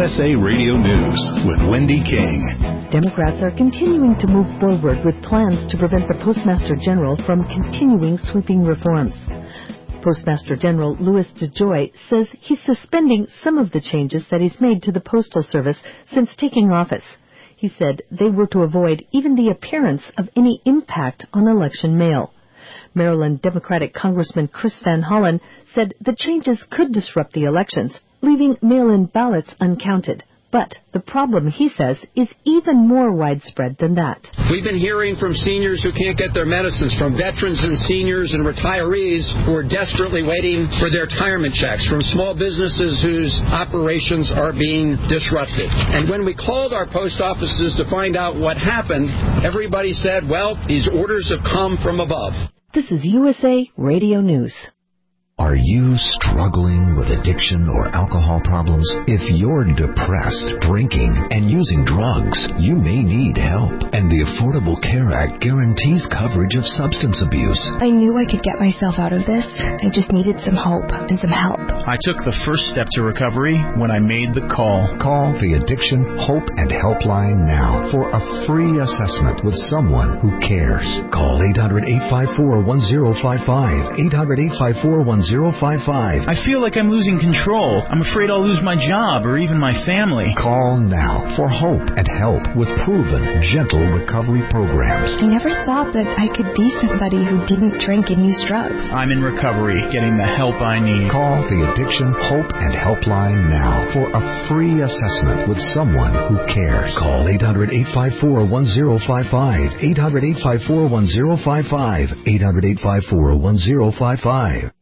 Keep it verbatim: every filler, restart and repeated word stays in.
S A Radio News with Wendy King. Democrats are continuing to move forward with plans to prevent the Postmaster General from continuing sweeping reforms. Postmaster General Louis DeJoy says he's suspending some of the changes that he's made to the Postal Service since taking office. He said they were to avoid even the appearance of any impact on election mail. Maryland Democratic Congressman Chris Van Hollen said the changes could disrupt the elections, leaving mail-in ballots uncounted. But the problem, he says, is even more widespread than that. We've been hearing from seniors who can't get their medicines, from veterans and seniors and retirees who are desperately waiting for their retirement checks, from small businesses whose operations are being disrupted. And when we called our post offices to find out what happened, everybody said, well, these orders have come from above. This is U S A Radio News. Are you struggling with addiction or alcohol problems? If you're depressed, drinking, and using drugs, you may need help. And the Affordable Care Act guarantees coverage of substance abuse. I knew I could get myself out of this. I just needed some hope and some help. I took the first step to recovery when I made the call. Call the Addiction Hope and Helpline now for a free assessment with someone who cares. Call eight hundred, eight five four, one zero five five, eight hundred, eight five four, one zero five five. I feel like I'm losing control. I'm afraid I'll lose my job or even my family. Call now for hope and help with proven, gentle recovery programs. I never thought that I could be somebody who didn't drink and use drugs. I'm in recovery, getting the help I need. Call the Addiction Hope and Helpline now for a free assessment with someone who cares. Call eight hundred, eight five four, one zero five five, eight hundred, eight five four, one zero five five, eight hundred, eight five four, one zero five five.